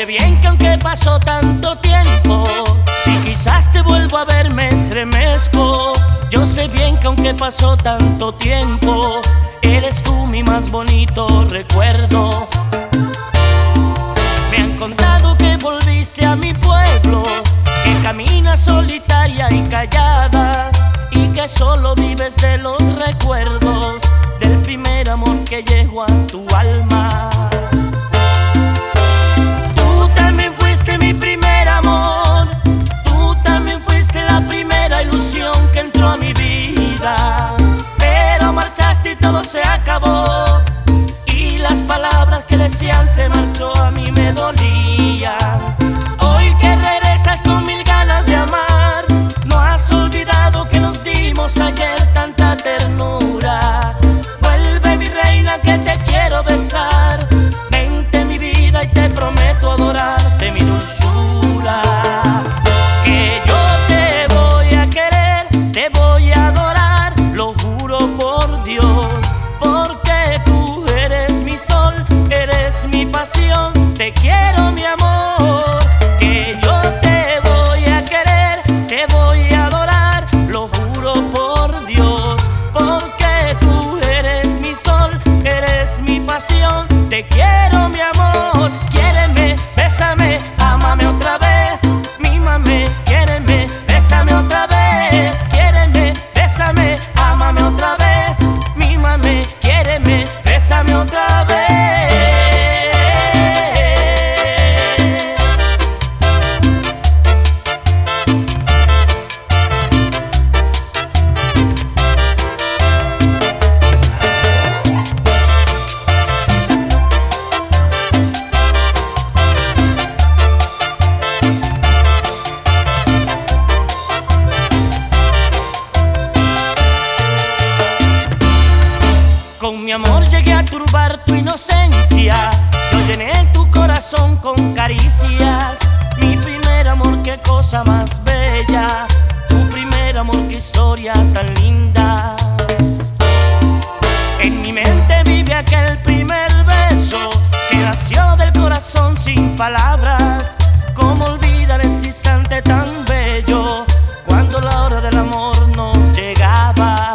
bien que aunque pasó tanto tiempo, si quizás te vuelvo a ver me estremezco. Yo sé bien que aunque pasó tanto tiempo, eres tú mi más bonito recuerdo. Me han contado que volviste a mi pueblo, que caminas solitaria y callada, y que solo vives de los recuerdos del primer amor que llegó a tu alma. Tú también fuiste mi primer amor, tú también fuiste la primera ilusión que entró a mi vida, pero marchaste y todo se acabó, y las palabras que decían se marchó a mí me dolían. Hoy que regresas con mil ganas de amar, no has olvidado que nos dimos ayer tanta ternura. Vuelve mi reina que te quiero besar, vente mi vida y te prometo adorarte mi dulzura. Que yo te voy a querer, te voy a adorar, lo juro por Dios, porque tú eres mi sol, eres mi pasión, te quiero mi amor. Que yo te voy a querer, te voy a adorar, lo juro por Dios, porque tú eres mi sol, eres mi pasión, te quiero mi amor. Quiéreme, bésame, ámame otra vez, mímame, quiéreme, bésame otra vez. Quiéreme, bésame, ámame otra vez, mímame, quiéreme, bésame otra vez. Con mi amor llegué a turbar tu inocencia, yo llené tu corazón con caricias. Mi primer amor, qué cosa más bella, tu primer amor, qué historia tan linda. En mi mente vive aquel primer beso que nació del corazón sin palabras. Cómo olvidar ese instante tan bello cuando la hora del amor nos llegaba.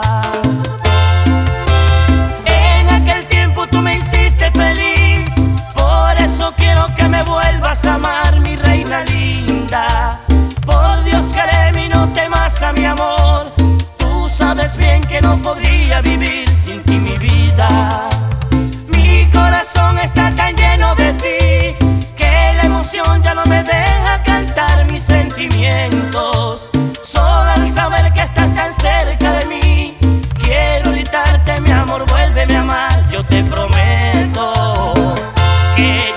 Que me vuelvas a amar, mi reina linda. Por Dios, quereme y no temas a mi amor. Tú sabes bien que no podría vivir sin ti mi vida. Mi corazón está tan lleno de ti que la emoción ya no me deja cantar mis sentimientos. Solo al saber que estás tan cerca de mí, quiero gritarte mi amor, vuélveme a amar, yo te prometo. Que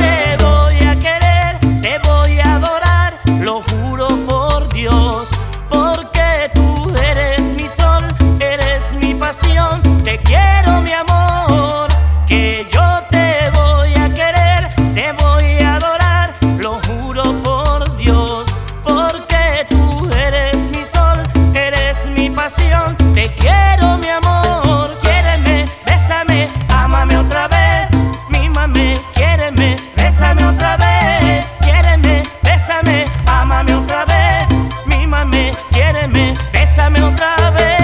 porque tú eres mi sol, eres mi pasión, te quiero mi amor. Que yo te voy a querer, te voy a adorar, lo juro por Dios, porque tú eres mi sol, eres mi pasión, te quiero mi amor. Quiéreme, bésame, ámame otra vez, mímame, quiéreme, bésame otra vez. Quiéreme, bésame, ámame otra vez, mímame, quiéreme, bésame otra vez.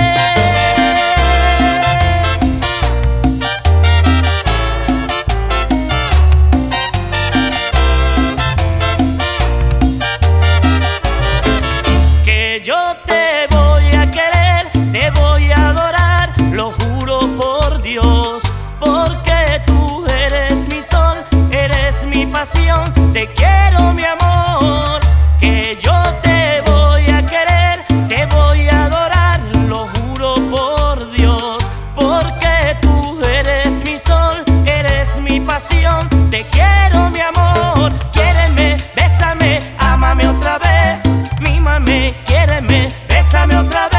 Que yo te voy a querer, te voy a adorar, lo juro por Dios, porque tú eres mi sol, eres mi pasión, te quiero mi amor. Que yo te voy a querer, te voy a adorar, lo juro por Dios, porque tú eres mi sol, eres mi pasión, te quiero mi amor. Quiéreme, bésame, ámame otra vez, mímame, quiéreme, bésame otra vez.